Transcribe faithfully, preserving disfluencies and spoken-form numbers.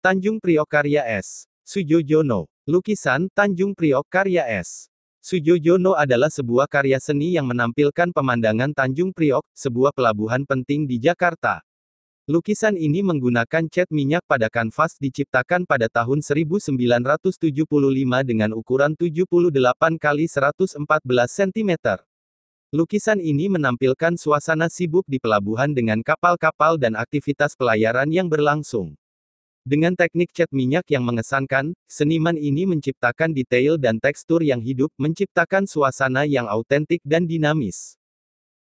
Tanjung Priok karya S. Sujojono. Lukisan Tanjung Priok karya S. Sujojono adalah sebuah karya seni yang menampilkan pemandangan Tanjung Priok, sebuah pelabuhan penting di Jakarta. Lukisan ini menggunakan cat minyak pada kanvas diciptakan pada tahun seribu sembilan ratus tujuh puluh lima dengan ukuran tujuh puluh delapan kali seratus empat belas sentimeter. Lukisan ini menampilkan suasana sibuk di pelabuhan dengan kapal-kapal dan aktivitas pelayaran yang berlangsung. Dengan teknik cat minyak yang mengesankan, seniman ini menciptakan detail dan tekstur yang hidup, menciptakan suasana yang autentik dan dinamis.